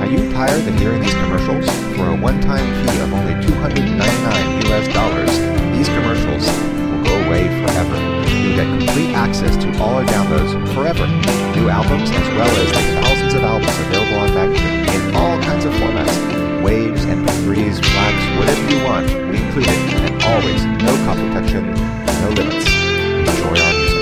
Are you tired of hearing these commercials? For a one-time fee of only $299, these commercials will go away forever. You'll get complete access to all our downloads forever. New albums as well as the thousands of albums available on Magnatune in all kinds of formats. Waves, MP3s, FLACs, whatever you want, we include it. And always, no copy protection, no limits. Enjoy our music.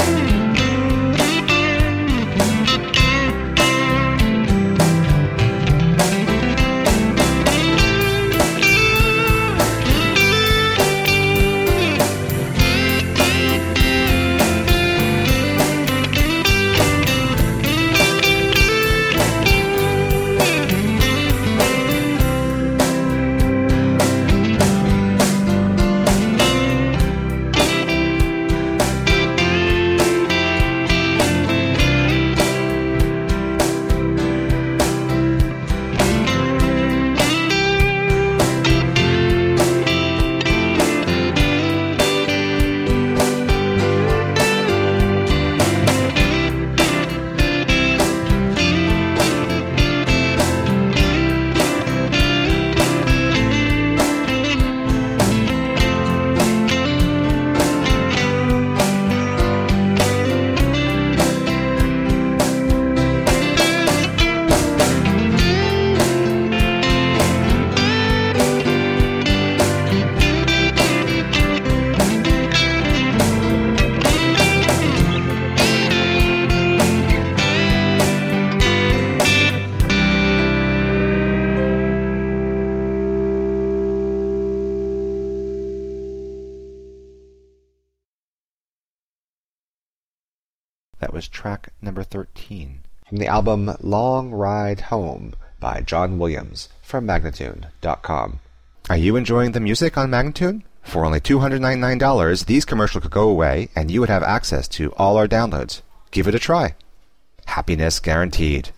That was track number 13 from the album Long Ride Home by John Williams from Magnatune.com. Are you enjoying the music on Magnatune? For only $299, these commercials could go away and you would have access to all our downloads. Give it a try. Happiness guaranteed.